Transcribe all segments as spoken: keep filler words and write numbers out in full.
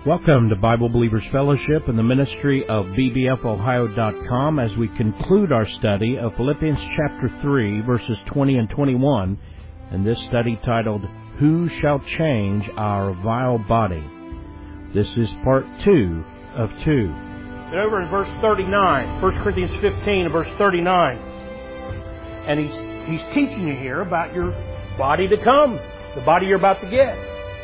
Welcome to Bible Believers Fellowship and the ministry of B B F Ohio dot com as we conclude our study of Philippians chapter three, verses twenty and twenty-one, and this study titled, Who Shall Change Our Vile Body? This is part two of two. And over in verse thirty-nine, First Corinthians fifteen, verse thirty-nine, and he's, he's teaching you here about your body to come, the body you're about to get.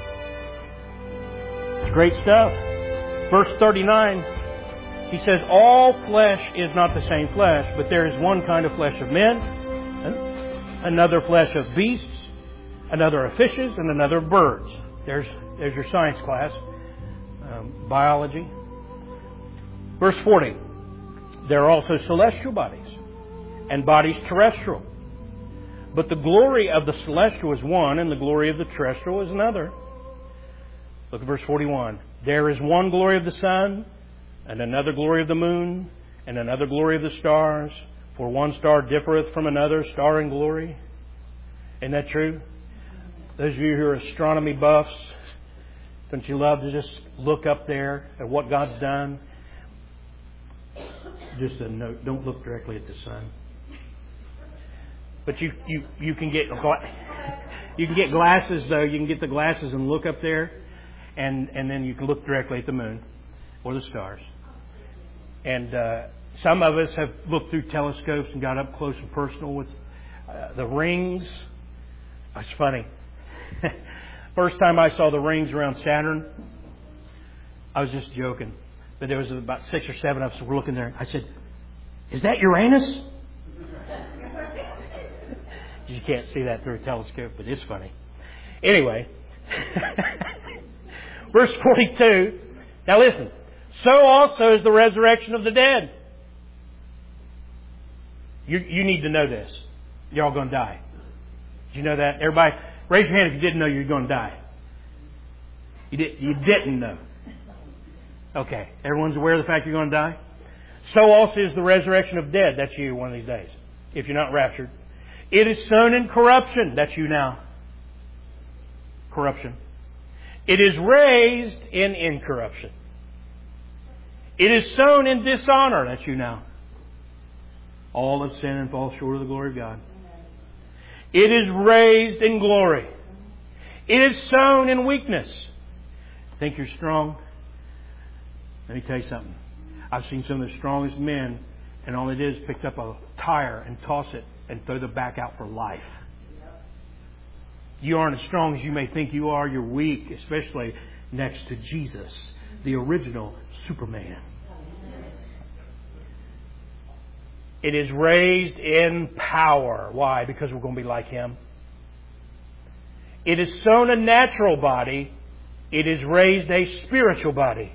It's great stuff. Verse thirty-nine, he says, all flesh is not the same flesh, but there is one kind of flesh of men, another flesh of beasts, another of fishes, and another of birds. There's, there's your science class, um, biology. Verse forty, there are also celestial bodies and bodies terrestrial. But the glory of the celestial is one, and the glory of the terrestrial is another. Look at verse forty-one. There is one glory of the sun, and another glory of the moon, and another glory of the stars. For one star differeth from another star in glory. Isn't that true? Those of you who are astronomy buffs, don't you love to just look up there at what God's done? Just a note, don't look directly at the sun. But you, you, you can get you can get glasses though. You can get the glasses and look up there. And, and then you can look directly at the moon or the stars. And uh, some of us have looked through telescopes and got up close and personal with uh, the rings. It's funny. First time I saw the rings around Saturn, I was just joking. But there was about six or seven of us who were looking there. I said, is that Uranus? You can't see that through a telescope, but it's funny. Anyway. Verse forty-two, now listen, so also is the resurrection of the dead. You, you need to know this. You're all going to die. Did you know that? Everybody, raise your hand if you didn't know you were going to die. You, did, you didn't know. Okay, everyone's aware of the fact you're going to die? So also is the resurrection of dead. That's you one of these days, if you're not raptured. It is sown in corruption. That's you now. Corruption. It is raised in incorruption. It is sown in dishonor. That's you now. All have sinned and fall short of the glory of God. It is raised in glory. It is sown in weakness. Think you're strong? Let me tell you something. I've seen some of the strongest men, and all they did is pick up a tire and toss it and throw the back out for life. You aren't as strong as you may think you are. You're weak, especially next to Jesus, the original Superman. It is raised in power. Why? Because we're going to be like Him. It is sown a natural body. It is raised a spiritual body.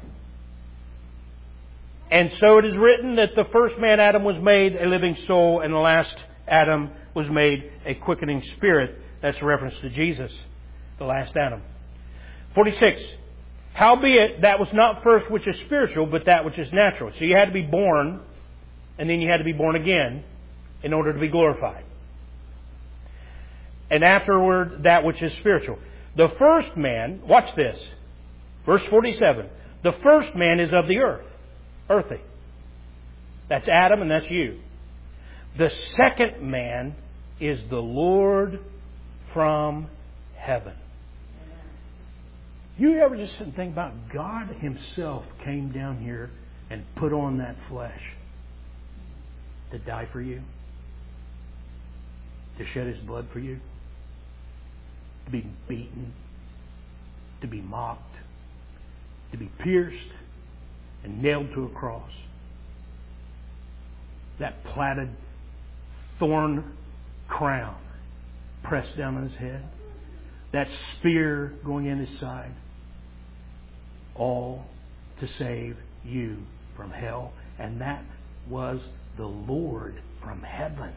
And so it is written that the first man, Adam, was made a living soul, and the last Adam was made a quickening spirit. That's a reference to Jesus, the last Adam. forty-six. Howbeit, that was not first which is spiritual, but that which is natural. So you had to be born, and then you had to be born again in order to be glorified. And afterward, that which is spiritual. The first man, watch this, verse forty-seven. The first man is of the earth, earthy. That's Adam and that's you. The second man is the Lord from heaven. You ever just sit and think about God Himself came down here and put on that flesh to die for you, to shed His blood for you, to be beaten, to be mocked, to be pierced and nailed to a cross. That plaited thorn crown pressed down on His head. That spear going in His side. All to save you from hell. And that was the Lord from heaven.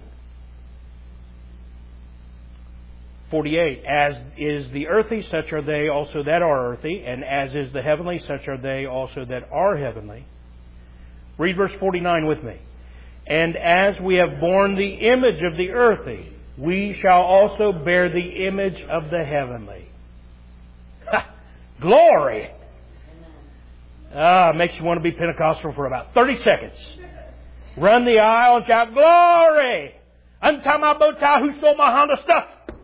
forty-eight. As is the earthy, such are they also that are earthy. And as is the heavenly, such are they also that are heavenly. Read verse forty-nine with me. And as we have borne the image of the earthy, we shall also bear the image of the heavenly. Ha! Glory! Ah, makes you want to be Pentecostal for about thirty seconds. Run the aisle and shout, glory! Untie my bow tie, who stole my Honda stuff?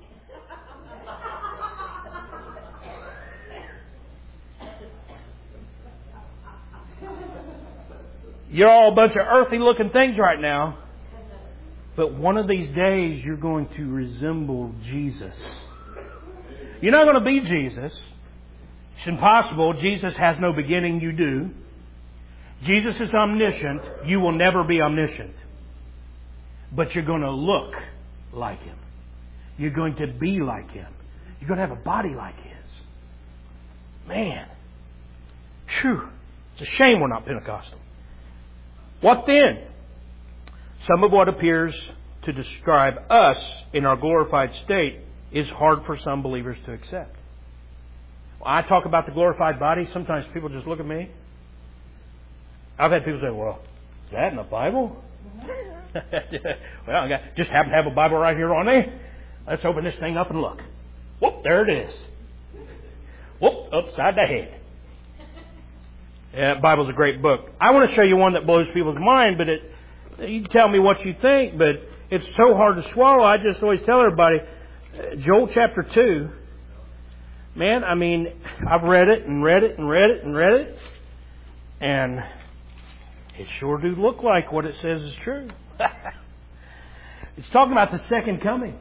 You're all a bunch of earthy looking things right now. But one of these days you're going to resemble Jesus. You're not going to be Jesus. It's impossible. Jesus has no beginning, you do. Jesus is omniscient. You will never be omniscient. But you're going to look like Him. You're going to be like Him. You're going to have a body like His. Man. Phew. It's a shame we're not Pentecostal. What then? Some of what appears to describe us in our glorified state is hard for some believers to accept. When I talk about the glorified body, sometimes people just look at me. I've had people say, well, is that in the Bible? Well, I got, just happen to have a Bible right here on me. Let's open this thing up and look. Whoop, there it is. Whoop, upside the head. Yeah, the Bible's a great book. I want to show you one that blows people's mind, but it, you can tell me what you think, but it's so hard to swallow. I just always tell everybody, Joel chapter two, man, I mean, I've read it and read it and read it and read it, and it sure do look like what it says is true. It's talking about the second coming.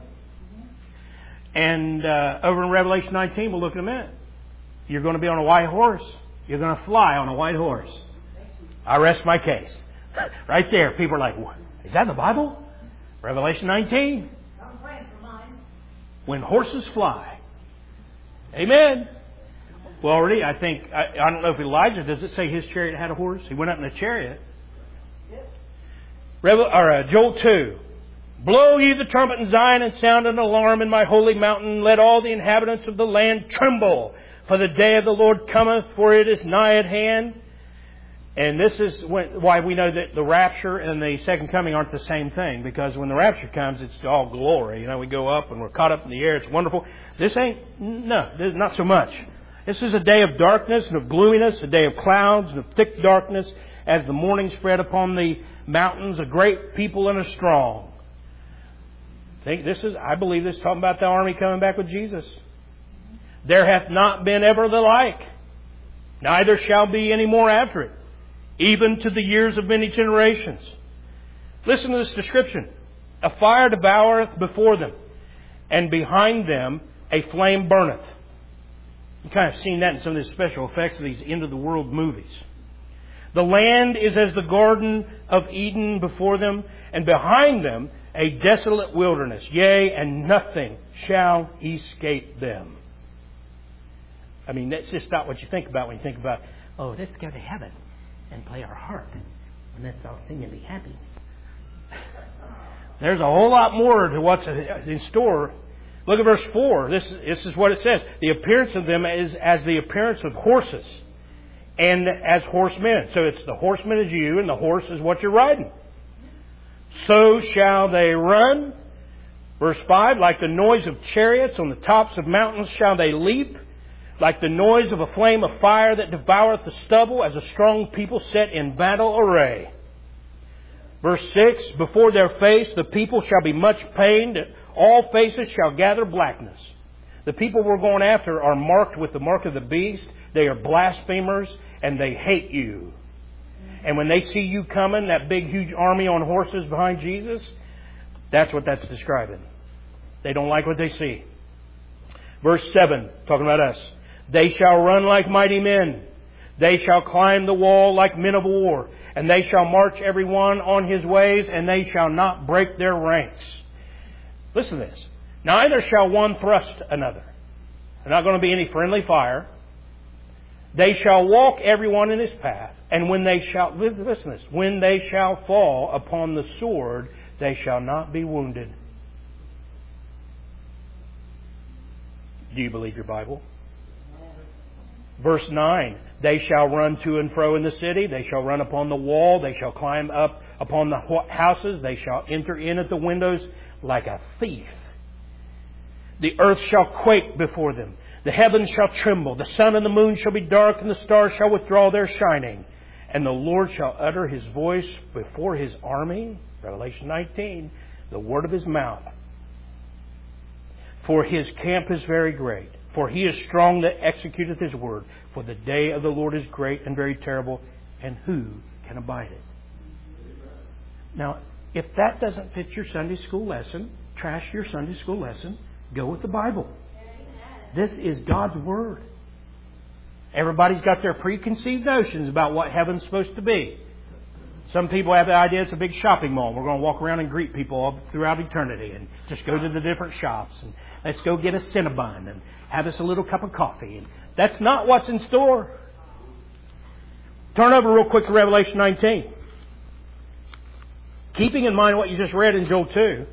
And uh, over in Revelation nineteen, we'll look in a minute. You're going to be on a white horse. You're going to fly on a white horse. I rest my case. Right there. People are like, what? Is that in the Bible? Revelation nineteen. I'm praying for mine. When horses fly. Amen. Well, already, I think, I, I don't know if Elijah, does it say his chariot had a horse? He went up in a chariot. Yep. Revel, or, uh, Joel two. Blow ye the trumpet in Zion and sound an alarm in my holy mountain. Let all the inhabitants of the land tremble. For the day of the Lord cometh, for it is nigh at hand. And this is when, why we know that the rapture and the second coming aren't the same thing. Because when the rapture comes, it's all glory. You know, we go up and we're caught up in the air. It's wonderful. This ain't, no, this is not so much. This is a day of darkness and of gloominess, a day of clouds and of thick darkness, as the morning spread upon the mountains, a great people and a strong. I think this is, I believe this is talking about the army coming back with Jesus. There hath not been ever the like, neither shall be any more after it, even to the years of many generations. Listen to this description. A fire devoureth before them, and behind them a flame burneth. You've kind of seen that in some of the special effects of these end-of-the-world movies. The land is as the Garden of Eden before them, and behind them a desolate wilderness. Yea, and nothing shall escape them. I mean, that's just not what you think about when you think about, oh, let's go to heaven and play our harp. And let's all sing and be happy. There's a whole lot more to what's in store. Look at verse four. This, this is what it says. The appearance of them is as the appearance of horses and as horsemen. So it's the horseman is you and the horse is what you're riding. So shall they run. Verse five, like the noise of chariots on the tops of mountains shall they leap. Like the noise of a flame of fire that devoureth the stubble, as a strong people set in battle array. Verse six, before their face the people shall be much pained. All faces shall gather blackness. The people we're going after are marked with the mark of the beast. They are blasphemers and they hate you. And when they see you coming, that big huge army on horses behind Jesus, that's what that's describing. They don't like what they see. Verse seven, talking about us. They shall run like mighty men. They shall climb the wall like men of war. And they shall march every one on his ways, and they shall not break their ranks. Listen to this. Neither shall one thrust another. There's not going to be any friendly fire. They shall walk every one in his path. And when they shall, listen to this, when they shall fall upon the sword, they shall not be wounded. Do you believe your Bible? Verse nine, they shall run to and fro in the city. They shall run upon the wall. They shall climb up upon the houses. They shall enter in at the windows like a thief. The earth shall quake before them. The heavens shall tremble, the sun and the moon shall be dark, and the stars shall withdraw their shining. And the Lord shall utter His voice before His army. Revelation nineteen. The word of His mouth. For His camp is very great. For He is strong that executeth His word. For the day of the Lord is great and very terrible. And who can abide it? Now, if that doesn't fit your Sunday school lesson, trash your Sunday school lesson. Go with the Bible. This is God's Word. Everybody's got their preconceived notions about what heaven's supposed to be. Some people have the idea it's a big shopping mall. We're going to walk around and greet people all throughout eternity and just go to the different shops. And let's go get a Cinnabon and have us a little cup of coffee. And that's not what's in store. Turn over real quick to Revelation nineteen. Keeping in mind what you just read in Joel two.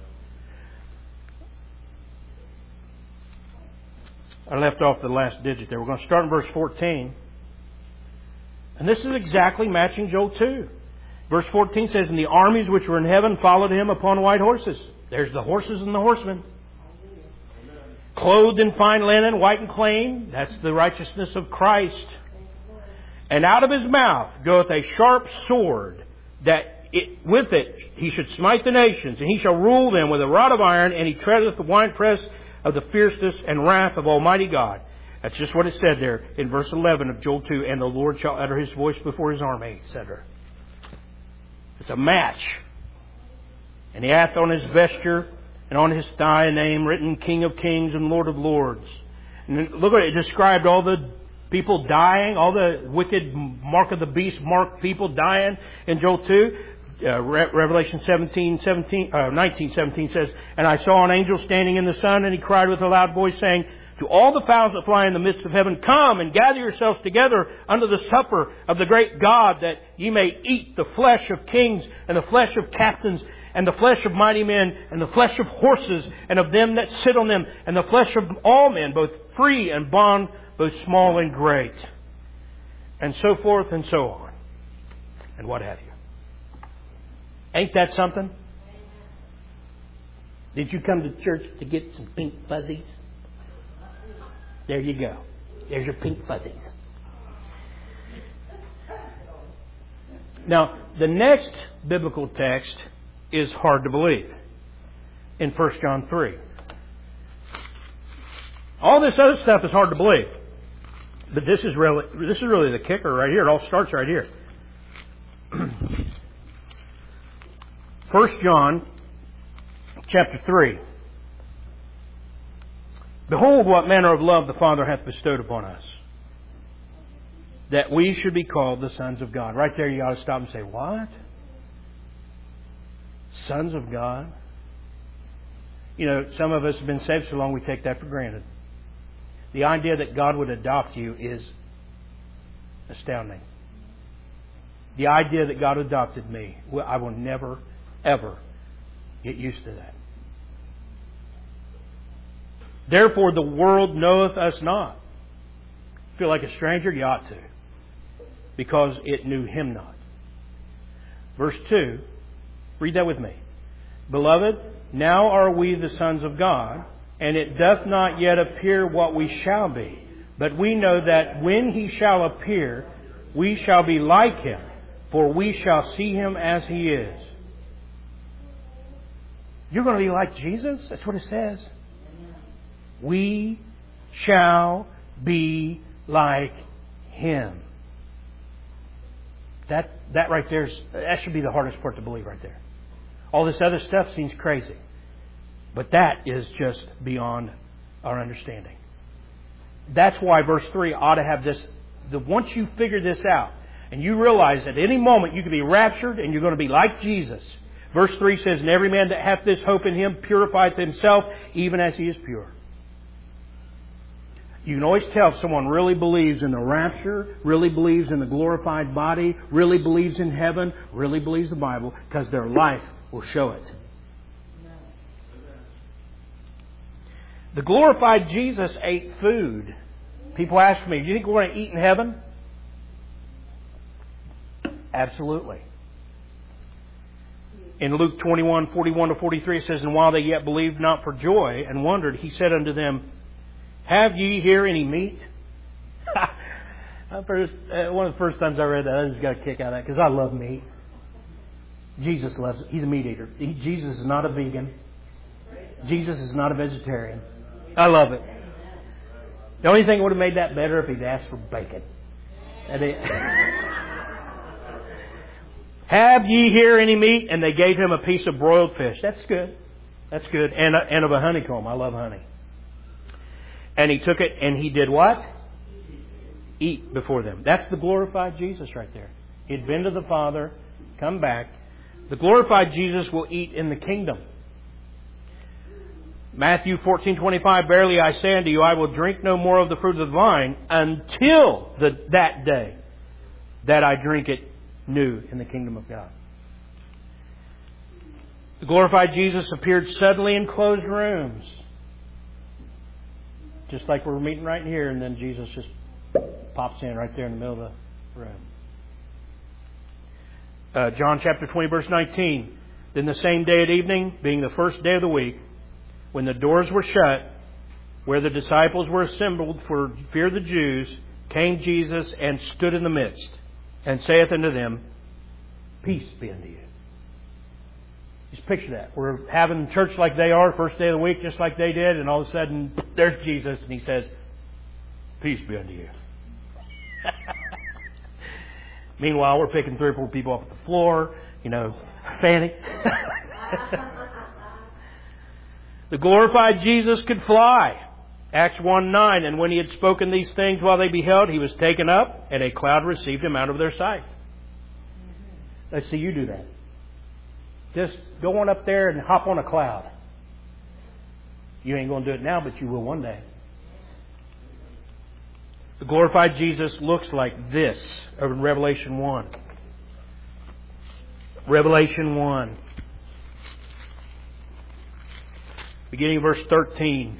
I left off the last digit there. We're going to start in verse fourteen. And this is exactly matching Joel two. Verse fourteen says, And the armies which were in heaven followed Him upon white horses. There's the horses and the horsemen. Clothed in fine linen, white and clean. That's the righteousness of Christ. And out of His mouth goeth a sharp sword, that it, with it He should smite the nations, and He shall rule them with a rod of iron, and He treadeth the winepress of the fierceness and wrath of Almighty God. That's just what it said there in verse eleven of Joel two. And the Lord shall utter His voice before His army, et cetera. It's a match. And He hath on His vesture and on His thigh a name written, King of Kings and Lord of Lords. And look at it. It described all the people dying, all the wicked mark of the beast marked people dying in Joel two. Uh, Re- Revelation seventeen, seventeen, uh, nineteen, seventeen says, And I saw an angel standing in the sun, and he cried with a loud voice, saying, To all the fowls that fly in the midst of heaven, come and gather yourselves together unto the supper of the great God, that ye may eat the flesh of kings, and the flesh of captains, and the flesh of mighty men, and the flesh of horses, and of them that sit on them, and the flesh of all men, both free and bond, both small and great. And so forth and so on. And what have you. Ain't that something? Did you come to church to get some pink fuzzies? There you go. There's your pink fuzzies. Now, the next biblical text is hard to believe. In First John three. All this other stuff is hard to believe. But this is really, this is really the kicker right here. It all starts right here. First John chapter three. Behold what manner of love the Father hath bestowed upon us, that we should be called the sons of God. Right there you ought to stop and say, what? Sons of God? You know, some of us have been saved so long we take that for granted. The idea that God would adopt you is astounding. The idea that God adopted me, I will never, ever get used to that. Therefore the world knoweth us not. Feel like a stranger? You ought to. Because it knew Him not. Verse two, read that with me. Beloved, now are we the sons of God, and it doth not yet appear what we shall be. But we know that when He shall appear, we shall be like Him, for we shall see Him as He is. You're going to be like Jesus? That's what it says. We shall be like Him. That that right there, is, that should be the hardest part to believe right there. All this other stuff seems crazy. But that is just beyond our understanding. That's why verse three ought to have this. The, once you figure this out, and you realize that at any moment you can be raptured and you're going to be like Jesus. Verse three says, And every man that hath this hope in Him purifieth himself, even as he is pure. You can always tell if someone really believes in the rapture, really believes in the glorified body, really believes in heaven, really believes the Bible, because their life will show it. The glorified Jesus ate food. People ask me, do you think we're going to eat in heaven? Absolutely. In Luke twenty-one, forty-one to forty-three, it says, And while they yet believed not for joy and wondered, He said unto them, Have ye here any meat? First, uh, one of the first times I read that, I just got a kick out of that because I love meat. Jesus loves it. He's a meat eater. He, Jesus is not a vegan. Jesus is not a vegetarian. I love it. The only thing that would have made that better if he'd asked for bacon. And they, have ye here any meat? And they gave him a piece of broiled fish. That's good. That's good. And, a, and of a honeycomb. I love honey. And he took it and he did what? Eat before them. That's the glorified Jesus right there. He'd been to the Father, come back. The glorified Jesus will eat in the kingdom. Matthew fourteen twenty-five, verily I say unto you, I will drink no more of the fruit of the vine until the, that day that I drink it new in the kingdom of God. The glorified Jesus appeared suddenly in closed rooms. Just like we're meeting right here, and then Jesus just pops in right there in the middle of the room. Uh, John chapter twenty, verse nineteen. Then the same day at evening, being the first day of the week, when the doors were shut, where the disciples were assembled for fear of the Jews, came Jesus and stood in the midst, and saith unto them, Peace be unto you. Just picture that. We're having church like they are, first day of the week, just like they did, and all of a sudden, there's Jesus, and He says, Peace be unto you. Meanwhile, we're picking three or four people up at the floor, you know, fanning. The glorified Jesus could fly. Acts one nine, and when He had spoken these things while they beheld, He was taken up, and a cloud received Him out of their sight. Let's see you do that. Just go on up there and hop on a cloud. You ain't going to do it now, but you will one day. The glorified Jesus looks like this over in Revelation one. Revelation one. Beginning of verse thirteen.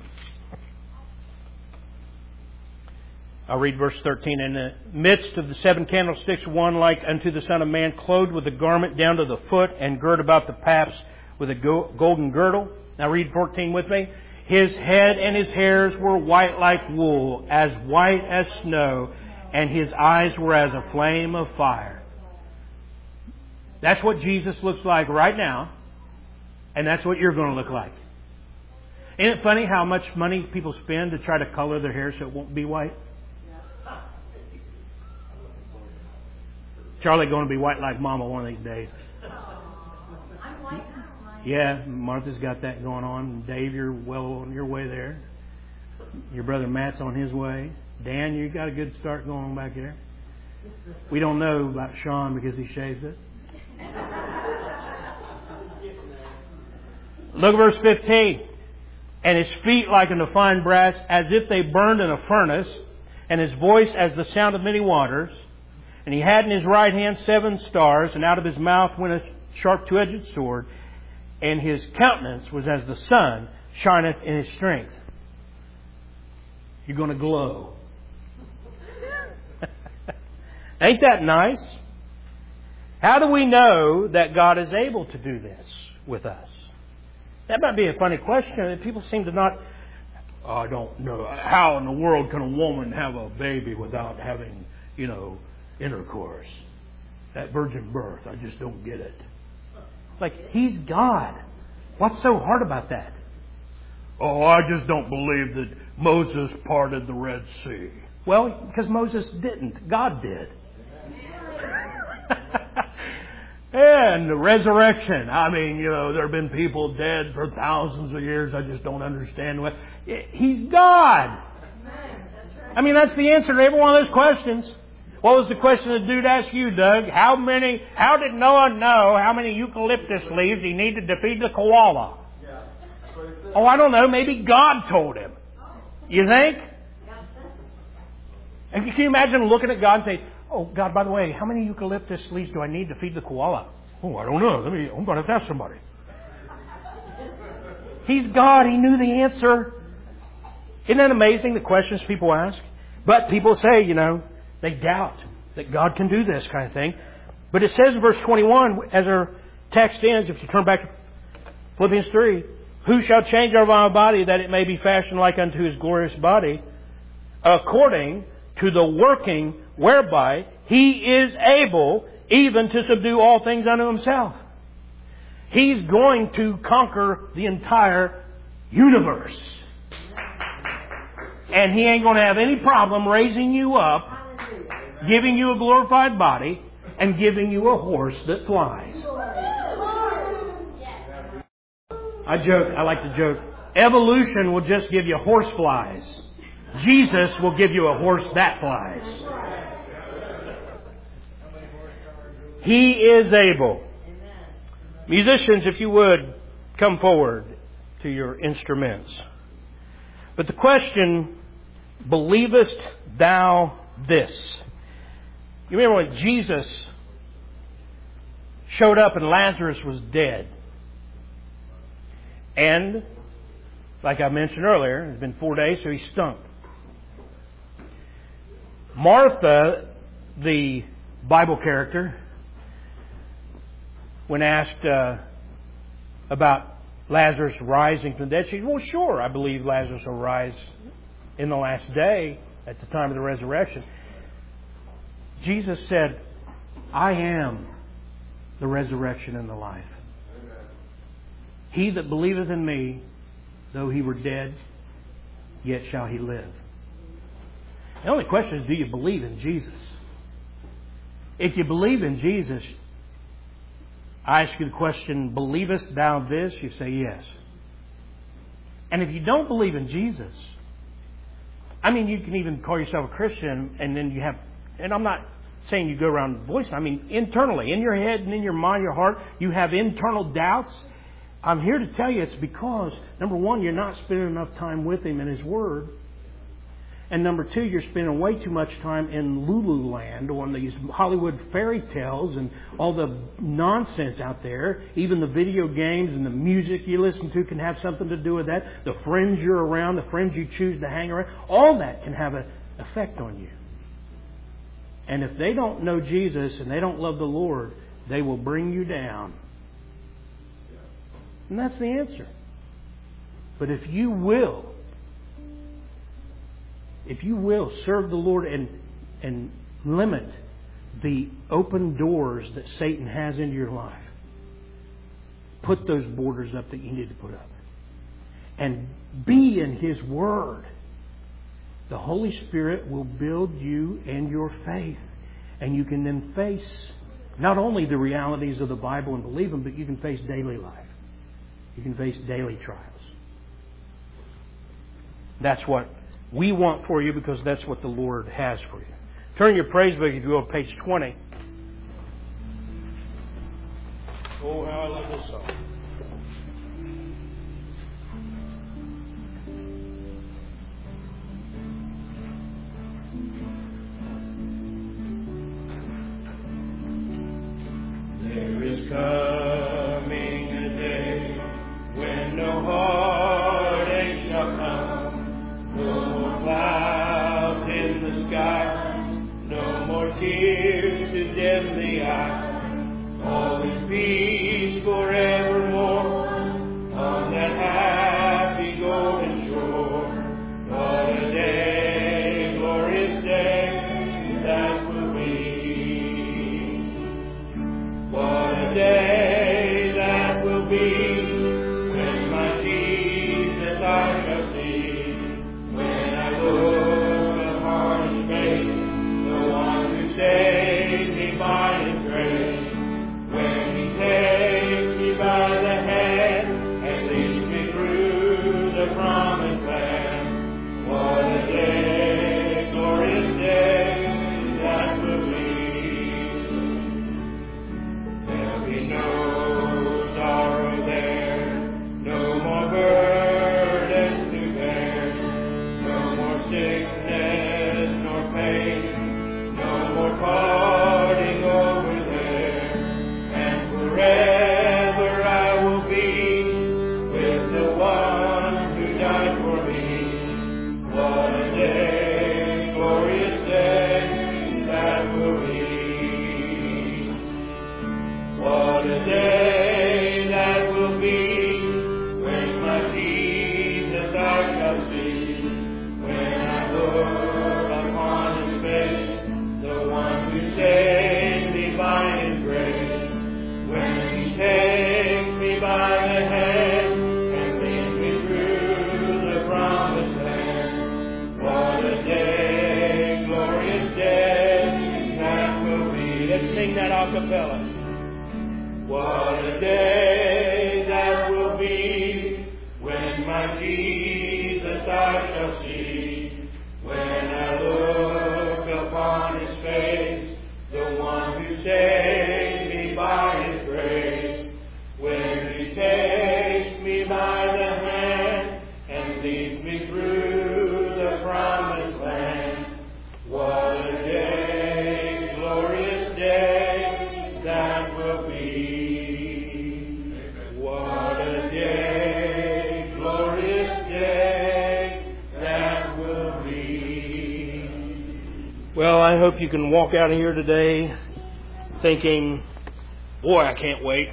I'll read verse thirteen. In the midst of the seven candlesticks, one like unto the Son of Man, clothed with a garment down to the foot, and girt about the paps with a golden girdle. Now read fourteen with me. His head and his hairs were white like wool, as white as snow, and his eyes were as a flame of fire. That's what Jesus looks like right now, and that's what you're going to look like. Isn't it funny how much money people spend to try to color their hair so it won't be white? Charlie going to be white like Mama one of these days. Yeah, Martha's got that going on. Dave, you're well on your way there. Your brother Matt's on his way. Dan, you got a good start going on back there. We don't know about Sean because he shaves it. Look at verse fifteen. And his feet like unto fine brass, as if they burned in a furnace, and his voice as the sound of many waters. And he had in his right hand seven stars, and out of his mouth went a sharp two-edged sword, and his countenance was as the sun shineth in his strength. You're going to glow. Ain't that nice? How do we know that God is able to do this with us? That might be a funny question. People seem to not... Oh, I don't know. How in the world can a woman have a baby without having, you know, intercourse? That virgin birth, I just don't get it. Like, He's God. What's so hard about that? Oh, I just don't believe that Moses parted the Red Sea. Well, because Moses didn't. God did. And the resurrection. I mean, you know, there have been people dead for thousands of years. I just don't understand what. He's God. I mean, that's the answer to every one of those questions. What was the question the dude asked you, Doug? How many, how did Noah know how many eucalyptus leaves he needed to feed the koala? Oh, I don't know. Maybe God told him. You think? And can you imagine looking at God and saying, oh, God, by the way, how many eucalyptus leaves do I need to feed the koala? Oh, I don't know. Let me, I'm going to have to ask somebody. He's God. He knew the answer. Isn't that amazing, the questions people ask? But people say, you know, they doubt that God can do this kind of thing. But it says in verse twenty-one, as our text ends, if you turn back to Philippians three, who shall change our vile body that it may be fashioned like unto His glorious body according to the working whereby He is able even to subdue all things unto Himself. He's going to conquer the entire universe. And He ain't going to have any problem raising you up, giving you a glorified body, and giving you a horse that flies. I joke, I like to joke, evolution will just give you horse flies. Jesus will give you a horse that flies. He is able. Musicians, if you would, come forward to your instruments. But the question, believest thou this? You remember when Jesus showed up and Lazarus was dead. And, like I mentioned earlier, it's been four days, so he stunk. Martha, the Bible character, when asked uh, about Lazarus rising from the dead, she said, well, sure, I believe Lazarus will rise in the last day at the time of the resurrection. Jesus said, I am the resurrection and the life. He that believeth in me, though he were dead, yet shall he live. The only question is, do you believe in Jesus? If you believe in Jesus, I ask you the question, believest thou this? You say yes. And if you don't believe in Jesus, I mean, you can even call yourself a Christian and then you have, and I'm not saying you go around voicing, I mean, internally, in your head and in your mind, your heart, you have internal doubts. I'm here to tell you it's because, number one, you're not spending enough time with Him and His Word. And number two, you're spending way too much time in Lululand on these Hollywood fairy tales and all the nonsense out there. Even the video games and the music you listen to can have something to do with that. The friends you're around, the friends you choose to hang around, all that can have an effect on you. And if they don't know Jesus and they don't love the Lord, they will bring you down. And that's the answer. But if you will, if you will serve the Lord and and limit the open doors that Satan has into your life, put those borders up that you need to put up, and be in His Word, the Holy Spirit will build you and your faith. And you can then face not only the realities of the Bible and believe them, but you can face daily life. You can face daily trials. That's what we want for you, because that's what the Lord has for you. Turn your praise book, if you will, to page twenty. Oh, how I love this song. There is coming a day when no heartache shall come, no more clouds in the sky, no more tears to dim the eye. All is peace forevermore on that happy golden shore. What a day, glorious day that will be. What a day that will be when my Jesus I shall see. When I look upon His face, the one who saved me by His grace. When He takes sing that a cappella. What a day that will be when my Jesus I shall see. When I look upon His face, the one who saved me by His grace. When He takes me by the hand and leads me through the promised land. What a day, glorious day that will be. What a day, glorious day that will be. Well, I hope you can walk out of here today thinking, boy, I can't wait.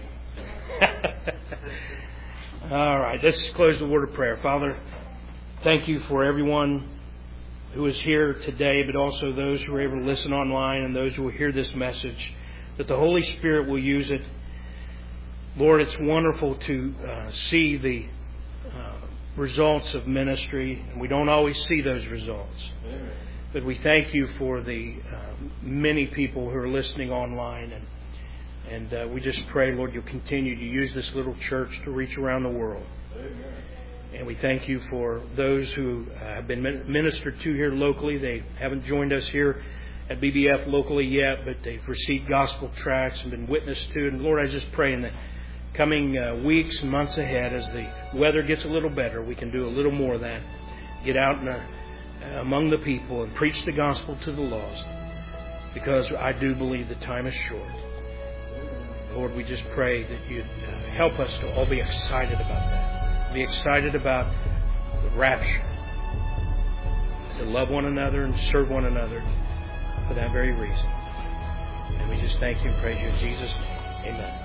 All right, let's close the word of prayer. Father, thank you for everyone who is here today, but also those who are able to listen online and those who will hear this message, that the Holy Spirit will use it. Lord, it's wonderful to uh, see the uh, results of ministry, and we don't always see those results. Amen. But we thank you for the uh, many people who are listening online, and and uh, we just pray, Lord, you'll continue to use this little church to reach around the world. Amen. And we thank you for those who uh, have been ministered to here locally. They haven't joined us here at B B F locally yet, but they've received gospel tracts and been witnessed to. And Lord, I just pray in the coming uh, weeks and months ahead, as the weather gets a little better, we can do a little more of that. Get out in the, uh, among the people and preach the gospel to the lost, because I do believe the time is short. Lord, we just pray that you'd uh, help us to all be excited about that. Be excited about the rapture. To love one another and serve one another for that very reason. And we just thank you and praise you in Jesus' name. Amen.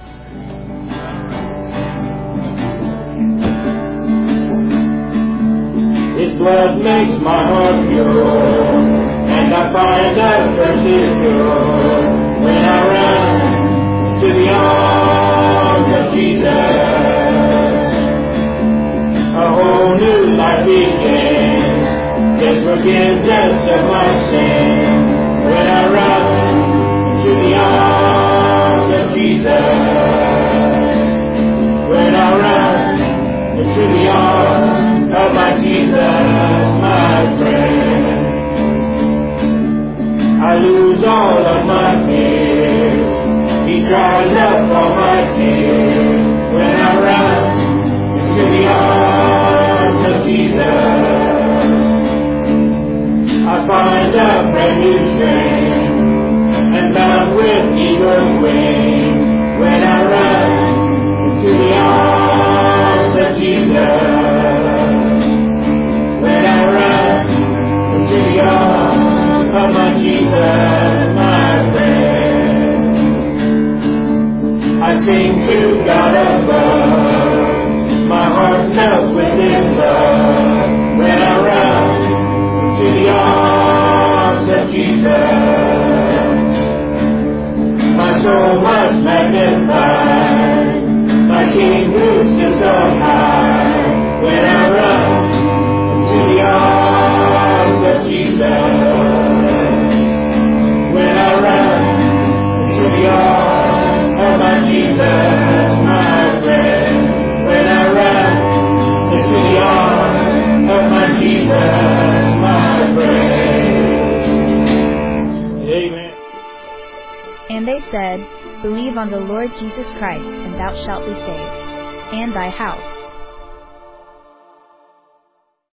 His blood makes my heart pure, and I find that thirst is pure when I run to the arms of Jesus. A whole new life begins. His forgiveness of my sin when I run to the arms of Jesus. When I run to the arms of my Jesus, my friend, I lose all of my fears. He dries up all my tears when I run to the arms of Jesus. I find a brand new strength and bound with eagle's wings when I run to the arms of Jesus. When I run to the arms of my Jesus, my friend, I sing to God above. My heart melts with His love when I run to the arms of Jesus. My soul must magnify my King who sits on high when I run to the arms of Jesus. When I run to the arms of my Jesus, my friend. When I run to the arms of my Jesus, my friend. Amen. And they said, Believe on the Lord Jesus Christ, and thou shalt be saved, and thy house.